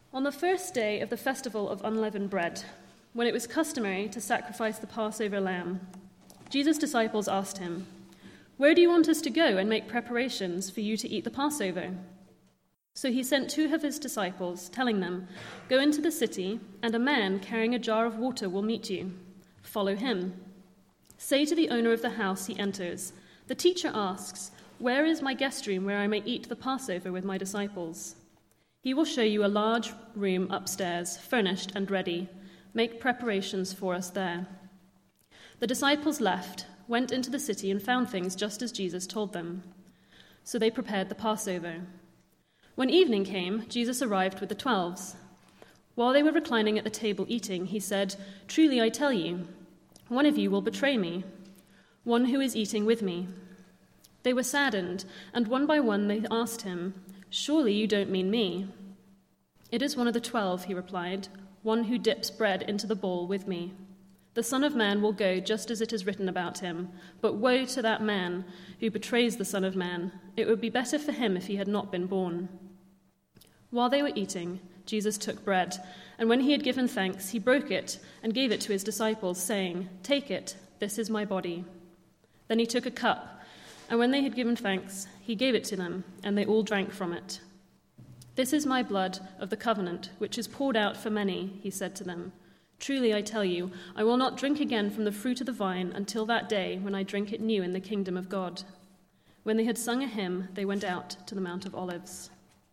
On the first day of the festival of unleavened bread, when it was customary to sacrifice the Passover lamb, Jesus' disciples asked him, "Where do you want us to go and make preparations for you to eat the Passover?" So he sent 2 of his disciples, telling them, "Go into the city, and a man carrying a jar of water will meet you. Follow him. Say to the owner of the house he enters, 'The teacher asks, where is my guest room where I may eat the Passover with my disciples?' He will show you a large room upstairs, furnished and ready. Make preparations for us there." The disciples left, went into the city, and found things just as Jesus told them. So they prepared the Passover. When evening came, Jesus arrived with the 12. While they were reclining at the table eating, he said, "Truly I tell you, one of you will betray me, one who is eating with me." They were saddened, and one by one they asked him, "Surely you don't mean me?" "It is one of the 12, he replied, "one who dips bread into the bowl with me. The Son of Man will go just as it is written about him, but woe to that man who betrays the Son of Man. It would be better for him if he had not been born." While they were eating, Jesus took bread, and when he had given thanks, he broke it and gave it to his disciples, saying, "Take it, this is my body." Then he took a cup, and when they had given thanks, he gave it to them, and they all drank from it. "This is my blood of the covenant, which is poured out for many," he said to them. "Truly I tell you, I will not drink again from the fruit of the vine until that day when I drink it new in the kingdom of God." When they had sung a hymn, they went out to the Mount of Olives.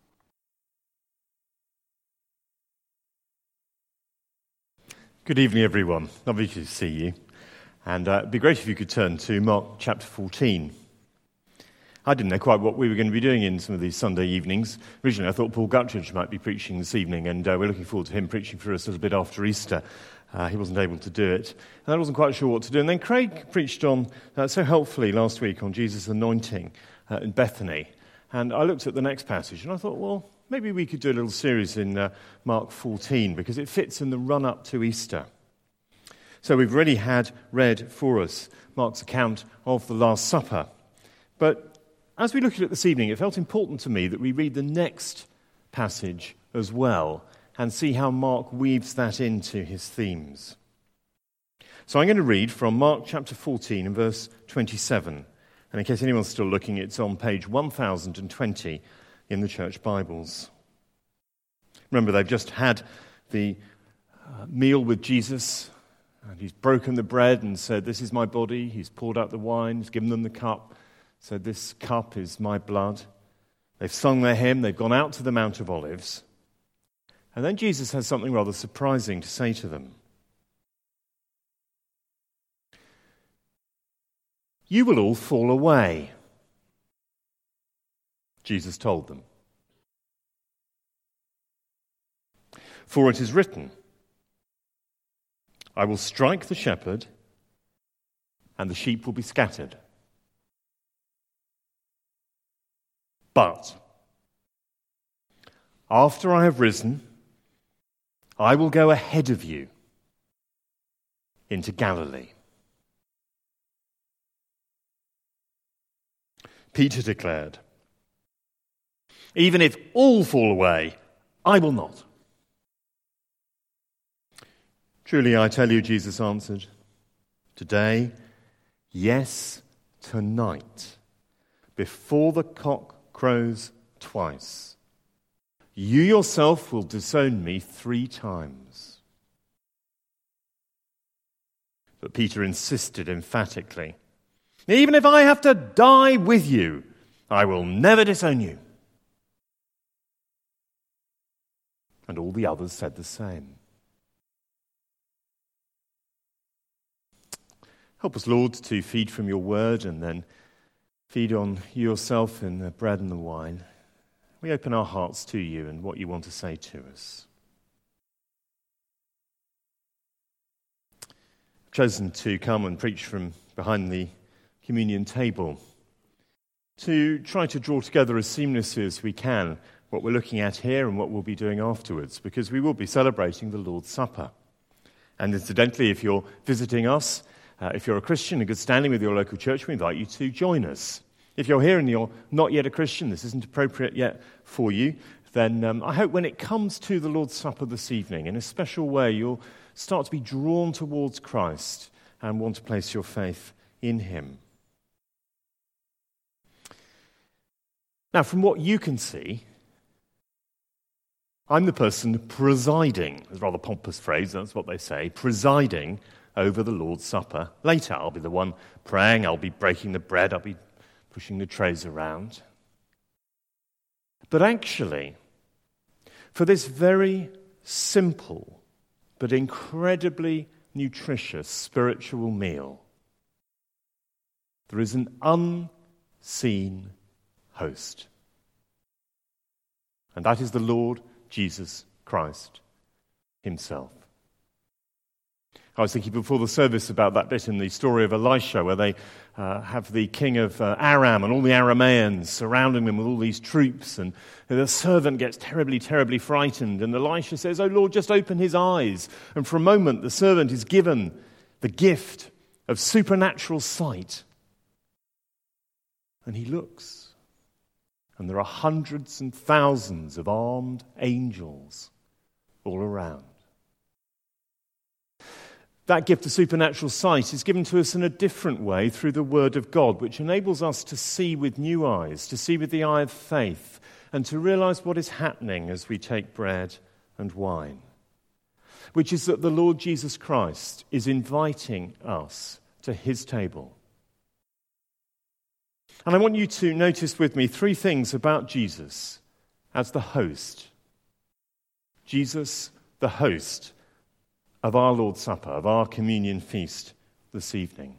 Good evening, everyone. Lovely to see you. And it'd be great if you could turn to Mark chapter 14. I didn't know quite what we were going to be doing in some of these Sunday evenings. Originally, I thought Paul Guttridge might be preaching this evening, and we're looking forward to him preaching for us a little bit after Easter. He wasn't able to do it, and I wasn't quite sure what to do. And then Craig preached on so helpfully last week on Jesus' anointing in Bethany. And I looked at the next passage, and I thought, well, maybe we could do a little series in Mark 14, because it fits in the run-up to Easter. So we've already had read for us Mark's account of the Last Supper. But as we look at it this evening, it felt important to me that we read the next passage as well and see how Mark weaves that into his themes. So I'm going to read from Mark chapter 14 and verse 27. And in case anyone's still looking, it's on page 1020 in the church Bibles. Remember, they've just had the meal with Jesus, and he's broken the bread and said, "This is my body." He's poured out the wine, he's given them the cup, said, "This cup is my blood." They've sung their hymn, they've gone out to the Mount of Olives. And then Jesus has something rather surprising to say to them. "You will all fall away," Jesus told them. "For it is written, I will strike the shepherd, and the sheep will be scattered. But after I have risen, I will go ahead of you into Galilee." Peter declared, "Even if all fall away, I will not." "Truly I tell you," Jesus answered, "today, yes, tonight, before the cock crows twice, you yourself will disown me 3 times. But Peter insisted emphatically, "Even if I have to die with you, I will never disown you." And all the others said the same. Help us, Lord, to feed from your word and then feed on yourself in the bread and the wine. We open our hearts to you and what you want to say to us. I've chosen to come and preach from behind the communion table to try to draw together as seamlessly as we can what we're looking at here and what we'll be doing afterwards, because we will be celebrating the Lord's Supper. And incidentally, if you're visiting us, if you're a Christian in good standing with your local church, we invite you to join us. If you're here and you're not yet a Christian, this isn't appropriate yet for you. then I hope when it comes to the Lord's Supper this evening, in a special way, you'll start to be drawn towards Christ and want to place your faith in him. Now, from what you can see, I'm the person presiding. It's a rather pompous phrase, that's what they say, presiding over the Lord's Supper. Later, I'll be the one praying, I'll be breaking the bread, I'll be pushing the trays around. But actually, for this very simple but incredibly nutritious spiritual meal, there is an unseen host. And that is the Lord Jesus Christ himself. I was thinking before the service about that bit in the story of Elisha where they have the king of Aram and all the Arameans surrounding them with all these troops, and the servant gets terribly, terribly frightened, and Elisha says, "Oh Lord, just open his eyes." And for a moment the servant is given the gift of supernatural sight. And he looks, and there are hundreds and thousands of armed angels all around. That gift of supernatural sight is given to us in a different way through the Word of God, which enables us to see with new eyes, to see with the eye of faith, and to realize what is happening as we take bread and wine, which is that the Lord Jesus Christ is inviting us to his table. And I want you to notice with me three things about Jesus as the host. Jesus, the host of our Lord's Supper, of our communion feast this evening.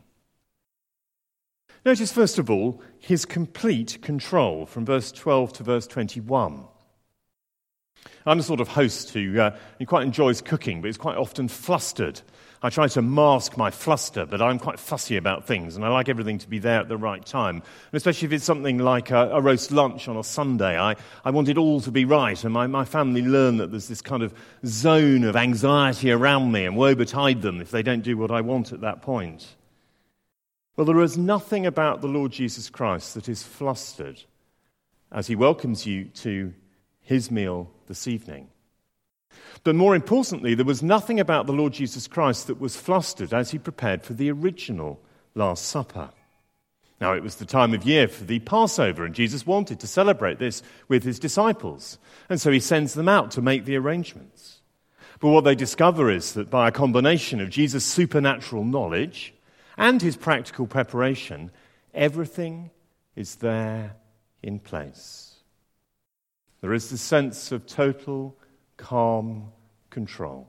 Notice, first of all, his complete control from verse 12 to verse 21. I'm the sort of host who quite enjoys cooking, but is quite often flustered. I try to mask my fluster, but I'm quite fussy about things, and I like everything to be there at the right time. And especially if it's something like a roast lunch on a Sunday, I want it all to be right, and my family learn that there's this kind of zone of anxiety around me, and woe betide them if they don't do what I want at that point. Well, there is nothing about the Lord Jesus Christ that is flustered as he welcomes you to his meal this evening. But more importantly, there was nothing about the Lord Jesus Christ that was flustered as he prepared for the original Last Supper. Now, it was the time of year for the Passover, and Jesus wanted to celebrate this with his disciples. And so he sends them out to make the arrangements. But what they discover is that by a combination of Jesus' supernatural knowledge and his practical preparation, everything is there in place. There is the sense of total calm control.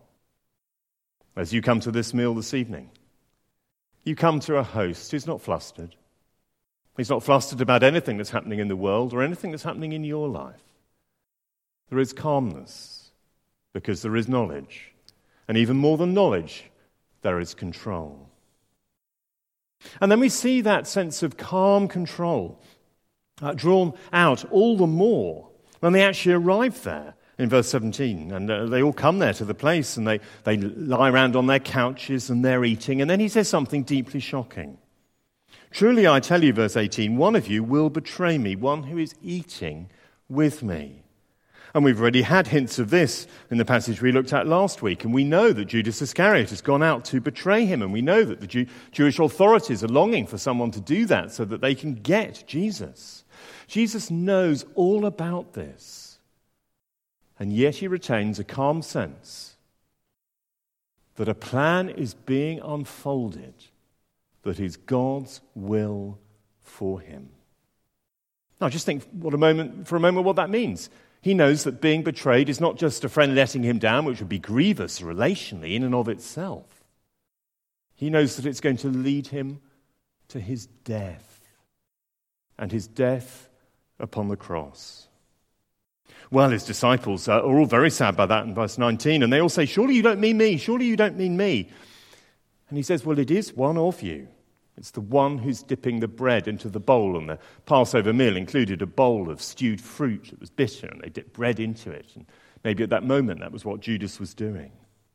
As you come to this meal this evening, you come to a host who's not flustered. He's not flustered about anything that's happening in the world or anything that's happening in your life. There is calmness because there is knowledge. And even more than knowledge, there is control. And then we see that sense of calm control drawn out all the more when they actually arrive there. In verse 17, and they all come there to the place, and they lie around on their couches, and they're eating, and then he says something deeply shocking. "Truly I tell you," verse 18, "one of you will betray me, one who is eating with me." And we've already had hints of this in the passage we looked at last week, and we know that Judas Iscariot has gone out to betray him, and we know that the Jewish authorities are longing for someone to do that so that they can get Jesus. Jesus knows all about this. And yet he retains a calm sense that a plan is being unfolded that is God's will for him. Now just think for a moment what that means. He knows that being betrayed is not just a friend letting him down, which would be grievous relationally in and of itself. He knows that it's going to lead him to his death, and his death upon the cross. Well, his disciples are all very sad by that in verse 19, and they all say, "Surely you don't mean me, surely you don't mean me." And he says, well, it is one of you. It's the one who's dipping the bread into the bowl, and the Passover meal included a bowl of stewed fruit that was bitter, and they dipped bread into it. And maybe at that moment that was what Judas was doing.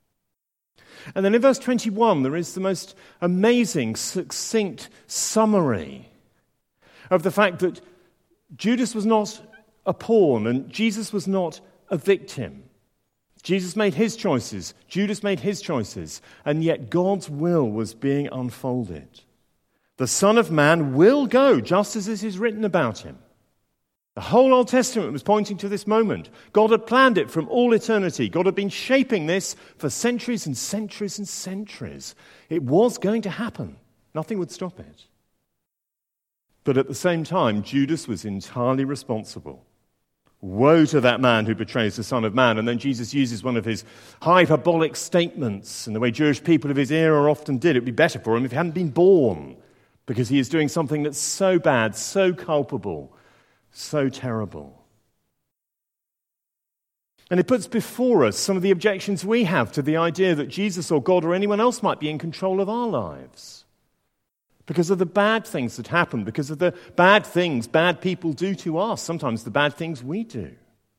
And then in verse 21, there is the most amazing, succinct summary of the fact that Judas was not a pawn, and Jesus was not a victim. Jesus made his choices, Judas made his choices, and yet God's will was being unfolded. The Son of Man will go, just as it is written about him. The whole Old Testament was pointing to this moment. God had planned it from all eternity. God had been shaping this for centuries and centuries and centuries. It was going to happen. Nothing would stop it. But at the same time, Judas was entirely responsible. Woe to that man who betrays the Son of Man. And then Jesus uses one of his hyperbolic statements in the way Jewish people of his era often did. It would be better for him if he hadn't been born, because he is doing something that's so bad, so culpable, so terrible. And it puts before us some of the objections we have to the idea that Jesus or God or anyone else might be in control of our lives. Because of the bad things that happen, because of the bad things bad people do to us, sometimes the bad things we do.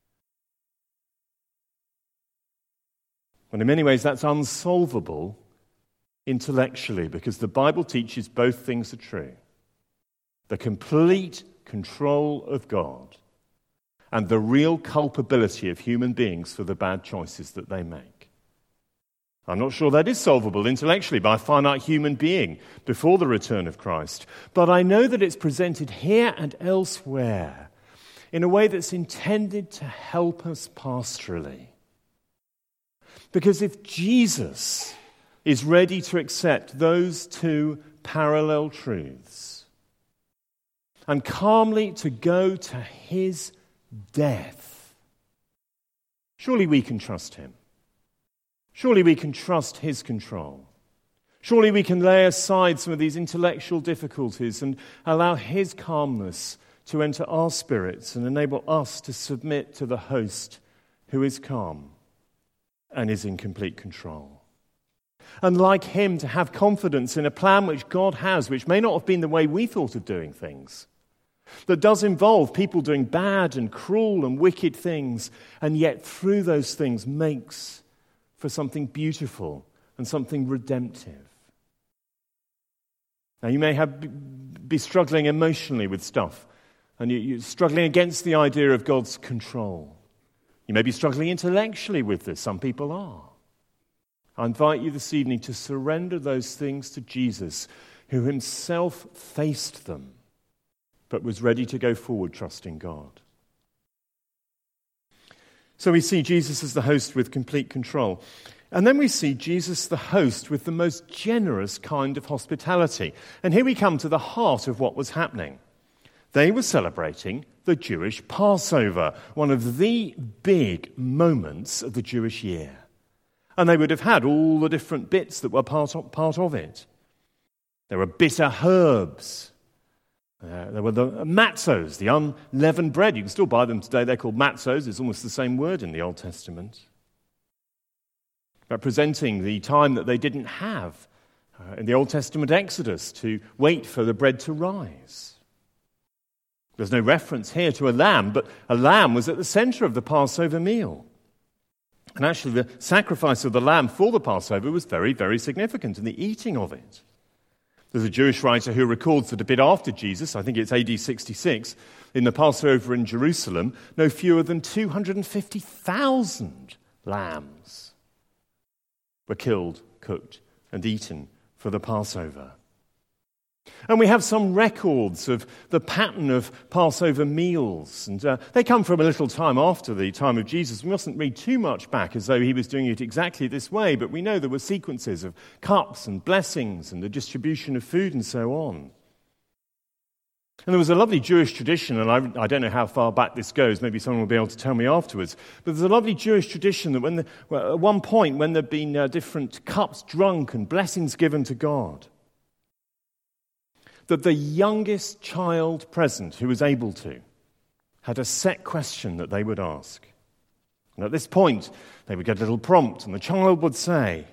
And in many ways that's unsolvable intellectually, because the Bible teaches both things are true. The complete control of God and the real culpability of human beings for the bad choices that they make. I'm not sure that is solvable intellectually by a finite human being before the return of Christ, but I know that it's presented here and elsewhere in a way that's intended to help us pastorally. Because if Jesus is ready to accept those two parallel truths and calmly to go to his death, surely we can trust him. Surely we can trust his control. Surely we can lay aside some of these intellectual difficulties and allow his calmness to enter our spirits and enable us to submit to the host who is calm and is in complete control. And like him, to have confidence in a plan which God has, which may not have been the way we thought of doing things, that does involve people doing bad and cruel and wicked things, and yet through those things makes for something beautiful and something redemptive. Now, you may be struggling emotionally with stuff, and you're struggling against the idea of God's control. You may be struggling intellectually with this. Some people are. I invite you this evening to surrender those things to Jesus, who himself faced them, but was ready to go forward trusting God. So we see Jesus as the host with complete control. And then we see Jesus the host with the most generous kind of hospitality. And here we come to the heart of what was happening. They were celebrating the Jewish Passover, one of the big moments of the Jewish year. And they would have had all the different bits that were part of it. There were bitter herbs. There were the matzos, the unleavened bread. You can still buy them today. They're called matzos. It's almost the same word in the Old Testament, representing the time that they didn't have in the Old Testament Exodus to wait for the bread to rise. There's no reference here to a lamb, but a lamb was at the center of the Passover meal. And actually, the sacrifice of the lamb for the Passover was very, very significant in the eating of it. There's a Jewish writer who records that a bit after Jesus, I think it's AD 66, in the Passover in Jerusalem, no fewer than 250,000 lambs were killed, cooked, and eaten for the Passover. And we have some records of the pattern of Passover meals. And they come from a little time after the time of Jesus. We mustn't read too much back as though he was doing it exactly this way, but we know there were sequences of cups and blessings and the distribution of food and so on. And there was a lovely Jewish tradition, and I don't know how far back this goes, maybe someone will be able to tell me afterwards, but there's a lovely Jewish tradition that at one point when there'd been different cups drunk and blessings given to God, that the youngest child present who was able to had a set question that they would ask. And at this point, they would get a little prompt, and the child would say,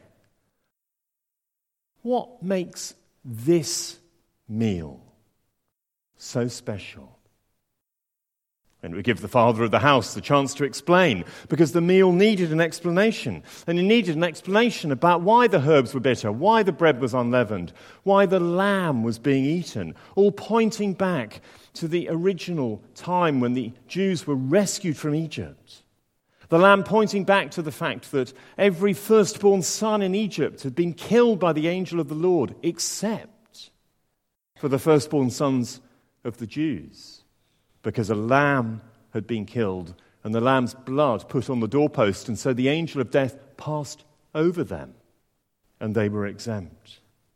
"What makes this meal so special?" And it would give the father of the house the chance to explain, because the meal needed an explanation. And he needed an explanation about why the herbs were bitter, why the bread was unleavened, why the lamb was being eaten, all pointing back to the original time when the Jews were rescued from Egypt. The lamb pointing back to the fact that every firstborn son in Egypt had been killed by the angel of the Lord, except for the firstborn sons of the Jews, because a lamb had been killed and the lamb's blood put on the doorpost, and so the angel of death passed over them and they were exempt.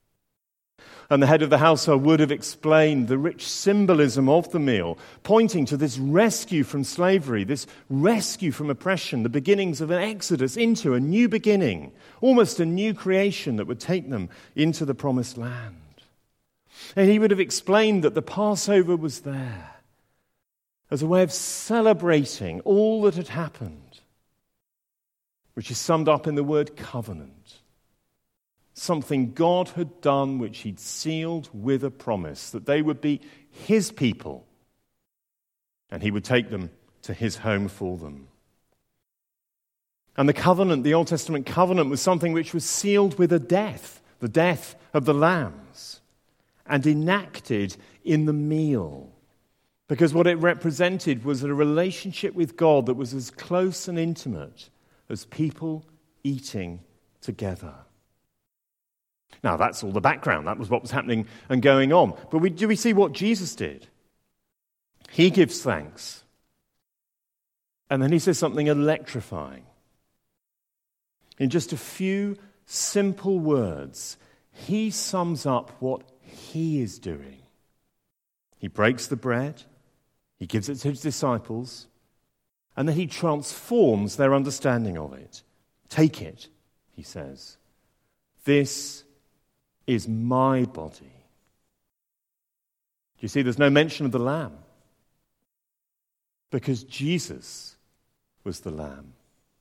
And the head of the household would have explained the rich symbolism of the meal, pointing to this rescue from slavery, this rescue from oppression, the beginnings of an exodus into a new beginning, almost a new creation that would take them into the promised land. And he would have explained that the Passover was there as a way of celebrating all that had happened, which is summed up in the word covenant. Something God had done which he'd sealed with a promise, that they would be his people and he would take them to his home for them. And the covenant, the Old Testament covenant, was something which was sealed with a death, the death of the lambs, and enacted in the meal. Because what it represented was a relationship with God that was as close and intimate as people eating together. Now, that's all the background. That was what was happening and going on. But do we see what Jesus did? He gives thanks. And then he says something electrifying. In just a few simple words, he sums up what he is doing. He breaks the bread. He gives it to his disciples, and then he transforms their understanding of it. Take it, he says. This is my body. Do you see there's no mention of the lamb? Because Jesus was the lamb.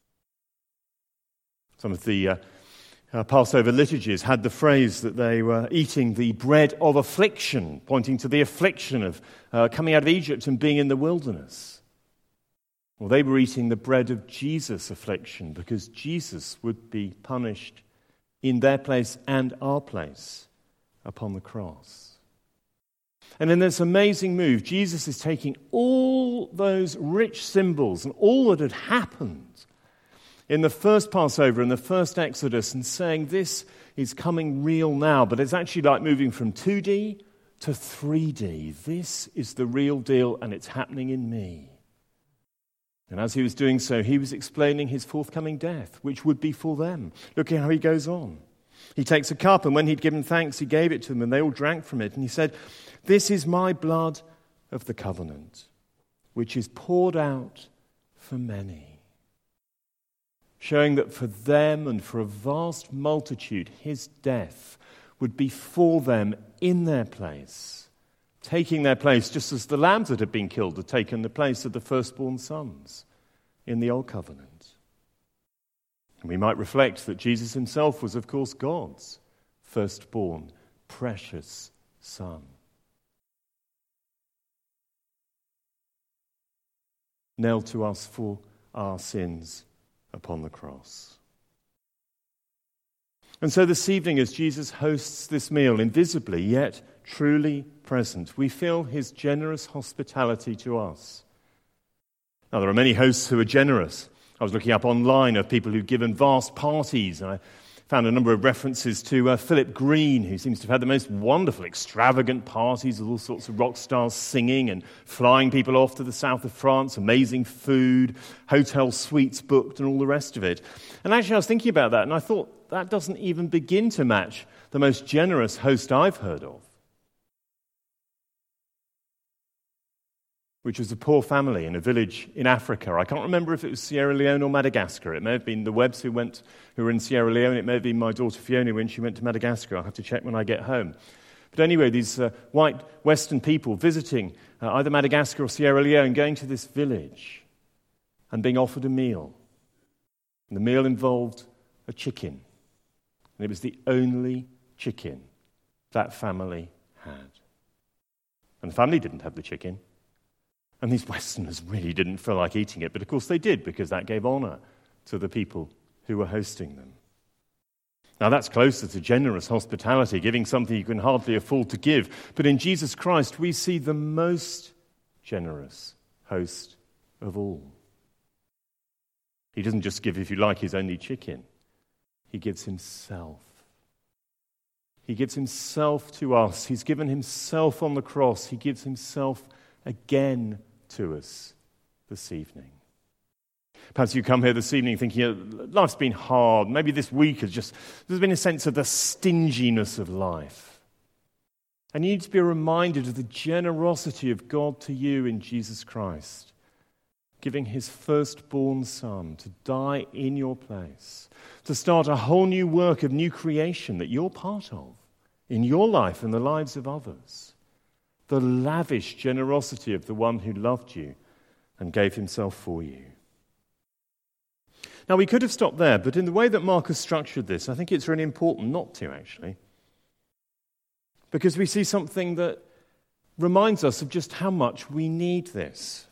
Some of the Passover liturgies had the phrase that they were eating the bread of affliction, pointing to the affliction of coming out of Egypt and being in the wilderness. Well, they were eating the bread of Jesus' affliction, because Jesus would be punished in their place and our place upon the cross. And in this amazing move, Jesus is taking all those rich symbols and all that had happened in the first Passover, in the first Exodus, and saying this is coming real now, but it's actually like moving from 2D to 3D. This is the real deal, and it's happening in me. And as he was doing so, he was explaining his forthcoming death, which would be for them. Look at how he goes on. He takes a cup, and when he'd given thanks, he gave it to them, and they all drank from it. And he said, "This is my blood of the covenant, which is poured out for many." Showing that for them and for a vast multitude, his death would be for them in their place, taking their place just as the lambs that had been killed had taken the place of the firstborn sons in the Old Covenant. And we might reflect that Jesus himself was, of course, God's firstborn, precious Son. Nailed to us for our sins upon the cross. And so this evening, as Jesus hosts this meal, invisibly yet truly present, we feel his generous hospitality to us. Now, there are many hosts who are generous. I was looking up online of people who've given vast parties, and I found a number of references to Philip Green, who seems to have had the most wonderful, extravagant parties with all sorts of rock stars singing and flying people off to the south of France, amazing food, hotel suites booked, and all the rest of it. And actually, I was thinking about that, and I thought that doesn't even begin to match the most generous host I've heard of, which was a poor family in a village in Africa. I can't remember if it was Sierra Leone or Madagascar. It may have been the Webbs who were in Sierra Leone. It may have been my daughter Fiona when she went to Madagascar. I'll have to check when I get home. But anyway, these white Western people visiting either Madagascar or Sierra Leone, going to this village and being offered a meal. And the meal involved a chicken. And it was the only chicken that family had. And the family didn't have the chicken. And these Westerners really didn't feel like eating it, but of course they did, because that gave honor to the people who were hosting them. Now that's closer to generous hospitality, giving something you can hardly afford to give. But in Jesus Christ, we see the most generous host of all. He doesn't just give, if you like, his only chicken. He gives himself. He gives himself to us. He's given himself on the cross. He gives himself again to us this evening. Perhaps you come here this evening thinking, life's been hard. Maybe this week there's been a sense of the stinginess of life. And you need to be reminded of the generosity of God to you in Jesus Christ, giving his firstborn son to die in your place, to start a whole new work of new creation that you're part of in your life and the lives of others. The lavish generosity of the one who loved you and gave himself for you. Now, we could have stopped there, but in the way that Mark has structured this, I think it's really important not to, actually. Because we see something that reminds us of just how much we need this.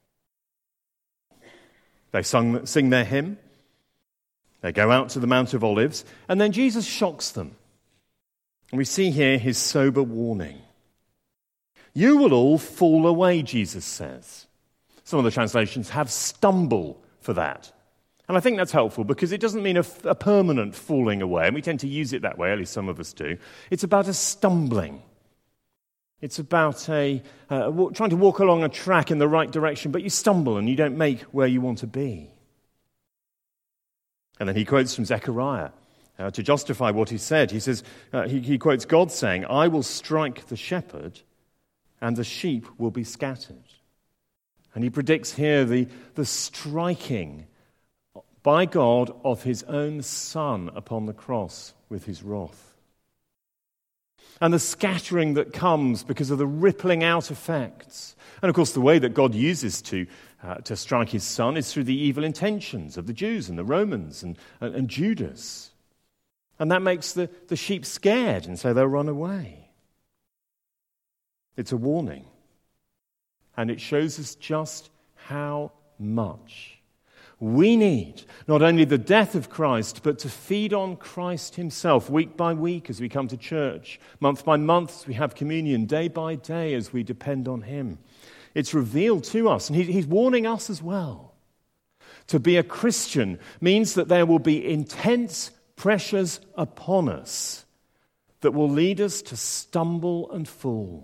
They sing their hymn, they go out to the Mount of Olives, and then Jesus shocks them. And we see here his sober warning. You will all fall away, Jesus says. Some of the translations have stumble for that. And I think that's helpful because it doesn't mean a permanent falling away, and we tend to use it that way, at least some of us do. It's about a stumbling. It's about trying to walk along a track in the right direction, but you stumble and you don't make where you want to be. And then he quotes from Zechariah to justify what he said. He says, he quotes God saying, I will strike the shepherd and the sheep will be scattered. And he predicts here the striking by God of his own Son upon the cross with his wrath. And the scattering that comes because of the rippling out effects. And of course the way that God uses to strike his Son is through the evil intentions of the Jews and the Romans and Judas. And that makes the sheep scared, and so they'll run away. It's a warning. And it shows us just how much we need not only the death of Christ, but to feed on Christ himself week by week as we come to church, month by month as we have communion, day by day as we depend on him. It's revealed to us, and he's warning us as well. To be a Christian means that there will be intense pressures upon us that will lead us to stumble and fall.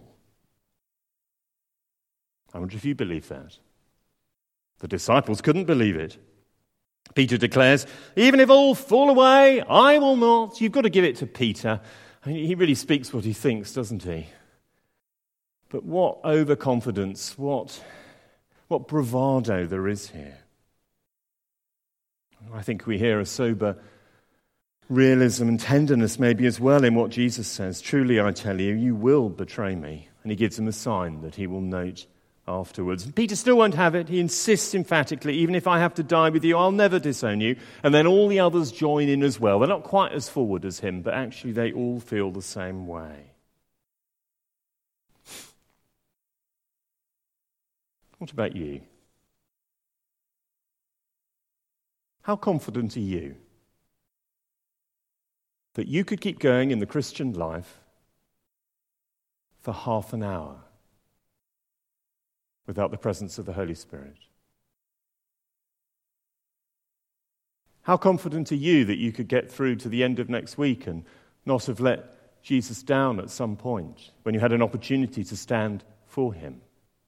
I wonder if you believe that. The disciples couldn't believe it. Peter declares, even if all fall away, I will not. You've got to give it to Peter. I mean, he really speaks what he thinks, doesn't he? But what overconfidence, what bravado there is here. I think we hear a sober realism and tenderness maybe as well in what Jesus says. Truly, I tell you, you will betray me. And he gives them a sign that he will note afterwards. And Peter still won't have it. He insists emphatically, even if I have to die with you, I'll never disown you. And then all the others join in as well. They're not quite as forward as him, but actually they all feel the same way. What about you? How confident are you that you could keep going in the Christian life for half an hour without the presence of the Holy Spirit? How confident are you that you could get through to the end of next week and not have let Jesus down at some point when you had an opportunity to stand for him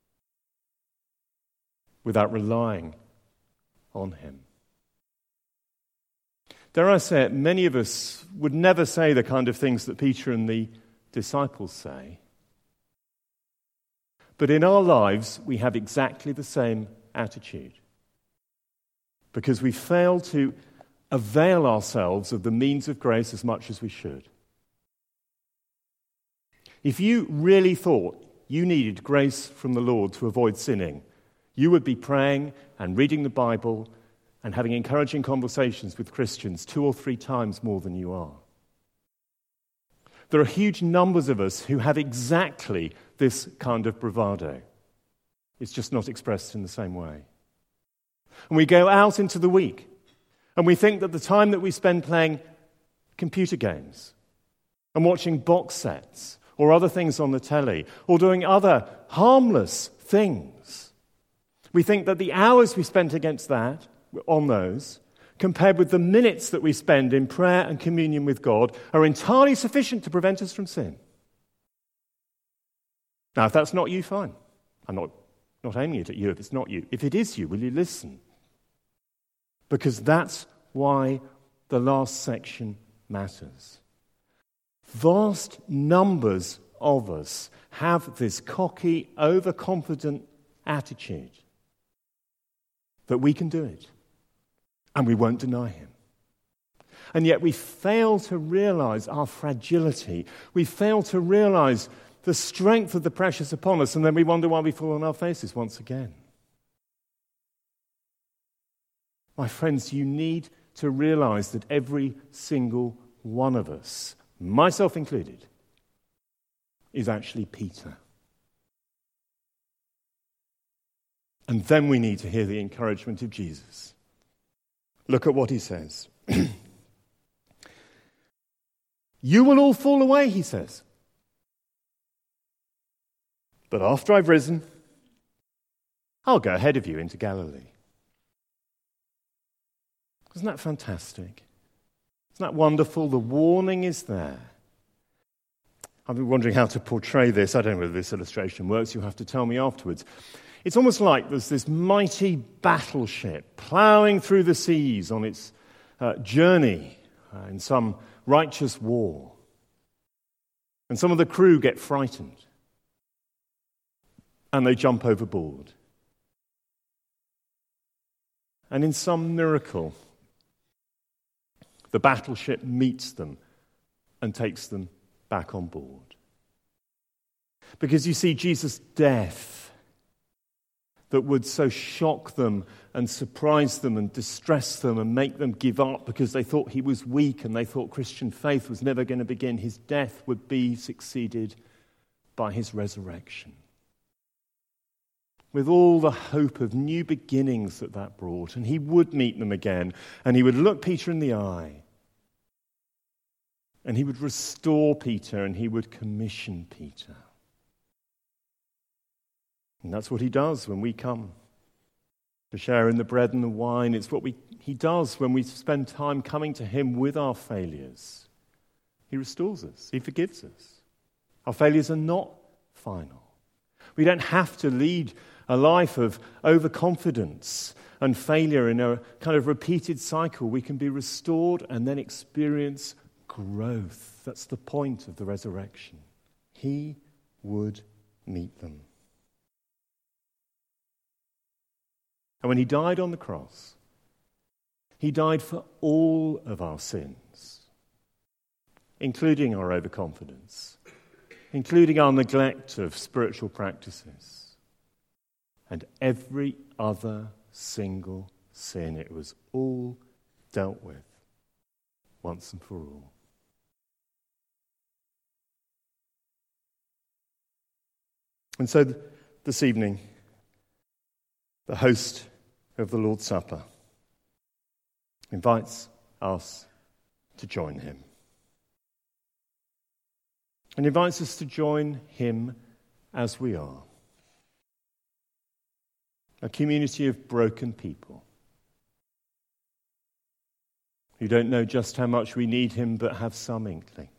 without relying on him? Dare I say it, many of us would never say the kind of things that Peter and the disciples say. But in our lives, we have exactly the same attitude. Because we fail to avail ourselves of the means of grace as much as we should. If you really thought you needed grace from the Lord to avoid sinning, you would be praying and reading the Bible and having encouraging conversations with Christians 2 or 3 times more than you are. There are huge numbers of us who have exactly this kind of bravado. It's just not expressed in the same way. And we go out into the week, and we think that the time that we spend playing computer games and watching box sets or other things on the telly or doing other harmless things, we think that the hours we spent on those, compared with the minutes that we spend in prayer and communion with God, are entirely sufficient to prevent us from sin. Now, if that's not you, fine. I'm not aiming it at you if it's not you. If it is you, will you listen? Because that's why the last section matters. Vast numbers of us have this cocky, overconfident attitude that we can do it, and we won't deny him. And yet we fail to realize our fragility. We fail to realize the strength of the pressures upon us, and then we wonder why we fall on our faces once again. My friends, you need to realize that every single one of us, myself included, is actually Peter. And then we need to hear the encouragement of Jesus. Look at what he says. You will all fall away, he says. But after I've risen, I'll go ahead of you into Galilee. Isn't that fantastic? Isn't that wonderful? The warning is there. I've been wondering how to portray this. I don't know whether this illustration works. You'll have to tell me afterwards. It's almost like there's this mighty battleship ploughing through the seas on its journey in some righteous war. And some of the crew get frightened. And they jump overboard. And in some miracle, the battleship meets them and takes them back on board. Because you see, Jesus' death that would so shock them and surprise them and distress them and make them give up because they thought he was weak and they thought Christian faith was never going to begin, his death would be succeeded by his resurrection. With all the hope of new beginnings that brought, and he would meet them again, and he would look Peter in the eye, and he would restore Peter, and he would commission Peter. And that's what he does when we come to share in the bread and the wine. It's what he does when we spend time coming to him with our failures. He restores us. He forgives us. Our failures are not final. We don't have to lead a life of overconfidence and failure in a kind of repeated cycle. We can be restored and then experience growth. That's the point of the resurrection. He would meet them. And when he died on the cross, he died for all of our sins, including our overconfidence, including our neglect of spiritual practices, and every other single sin. It was all dealt with once and for all. And so this evening, the host of the Lord's Supper invites us to join him. And invites us to join him as we are. A community of broken people who don't know just how much we need him, but have some inkling.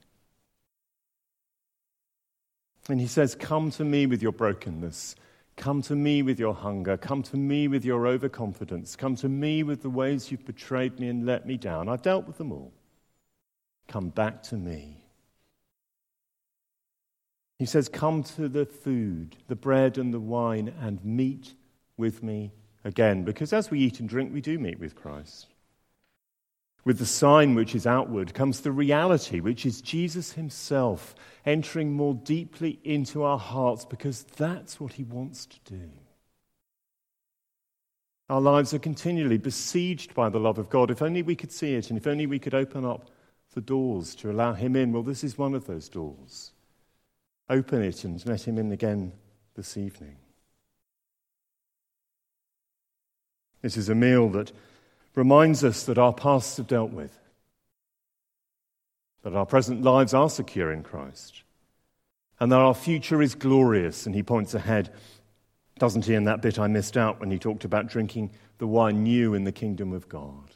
And he says, come to me with your brokenness. Come to me with your hunger. Come to me with your overconfidence. Come to me with the ways you've betrayed me and let me down. I've dealt with them all. Come back to me. He says, come to the food, the bread and the wine, and meet with me again. Because as we eat and drink, we do meet with Christ. With the sign which is outward comes the reality, which is Jesus himself entering more deeply into our hearts, because that's what he wants to do. Our lives are continually besieged by the love of God. If only we could see it, and if only we could open up the doors to allow him in. Well, this is one of those doors. Open it and let him in again this evening. This is a meal that reminds us that our pasts are dealt with, that our present lives are secure in Christ, and that our future is glorious. And he points ahead, doesn't he, in that bit I missed out when he talked about drinking the wine new in the kingdom of God.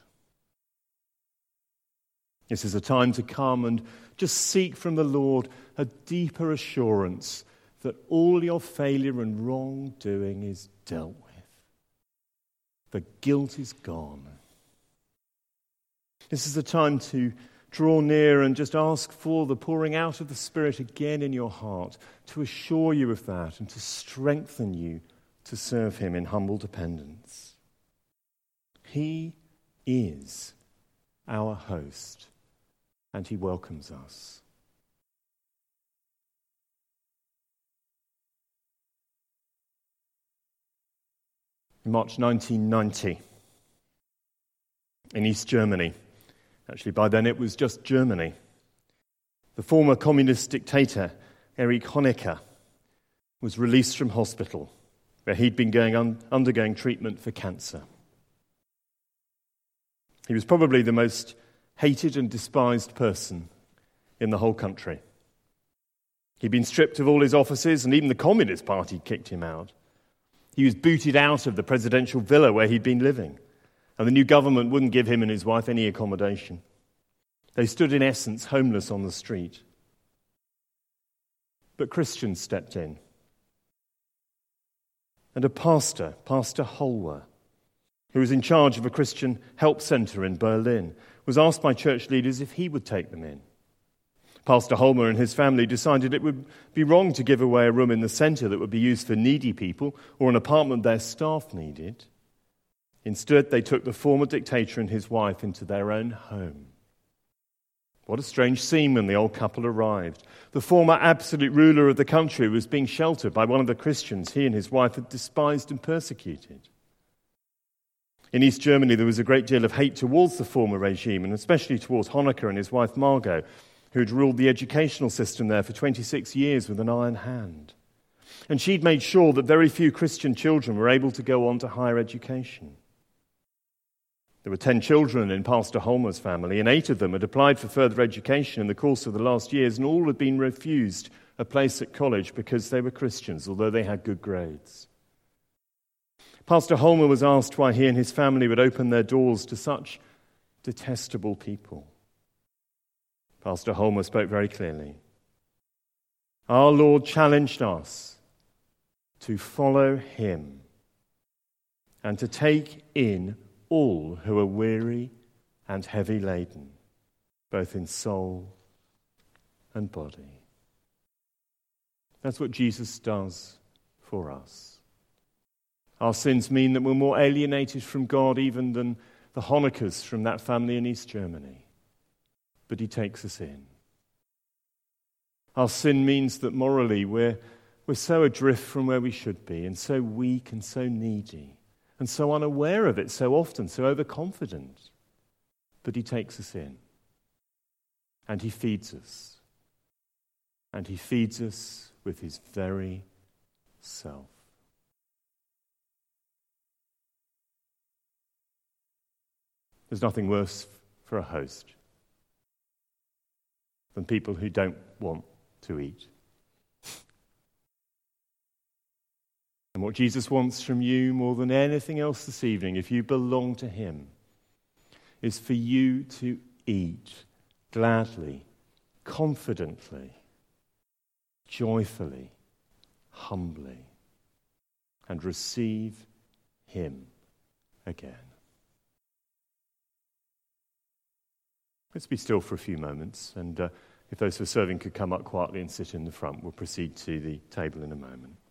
This is a time to come and just seek from the Lord a deeper assurance that all your failure and wrongdoing is dealt with. The guilt is gone. This is a time to draw near and just ask for the pouring out of the Spirit again in your heart, to assure you of that and to strengthen you to serve him in humble dependence. He is our host, and he welcomes us. In March 1990, in East Germany, actually by then it was just Germany, the former communist dictator Erich Honecker was released from hospital where he'd been undergoing treatment for cancer. He was probably the most hated and despised person in the whole country. He'd been stripped of all his offices, and even the Communist Party kicked him out. He was booted out of the presidential villa where he'd been living, and the new government wouldn't give him and his wife any accommodation. They stood, in essence, homeless on the street. But Christians stepped in. And a pastor, Pastor Holwer, who was in charge of a Christian help centre in Berlin, was asked by church leaders if he would take them in. Pastor Holmer and his family decided it would be wrong to give away a room in the centre that would be used for needy people or an apartment their staff needed. Instead, they took the former dictator and his wife into their own home. What a strange scene when the old couple arrived. The former absolute ruler of the country was being sheltered by one of the Christians he and his wife had despised and persecuted. In East Germany, there was a great deal of hate towards the former regime, and especially towards Honecker and his wife Margot, who had ruled the educational system there for 26 years with an iron hand. And she'd made sure that very few Christian children were able to go on to higher education. There were 10 children in Pastor Holmer's family, and 8 of them had applied for further education in the course of the last years, and all had been refused a place at college because they were Christians, although they had good grades. Pastor Holmer was asked why he and his family would open their doors to such detestable people. Pastor Holmer spoke very clearly. Our Lord challenged us to follow him and to take in all who are weary and heavy laden, both in soul and body. That's what Jesus does for us. Our sins mean that we're more alienated from God even than the Honeckers from that family in East Germany. But he takes us in. Our sin means that morally we're so adrift from where we should be, and so weak and so needy, and so unaware of it so often, so overconfident. But he takes us in. And he feeds us. And he feeds us with his very self. There's nothing worse for a host than people who don't want to eat. And what Jesus wants from you more than anything else this evening, if you belong to him, is for you to eat gladly, confidently, joyfully, humbly, and receive him again. Let's be still for a few moments, and if those who are serving could come up quietly and sit in the front, we'll proceed to the table in a moment.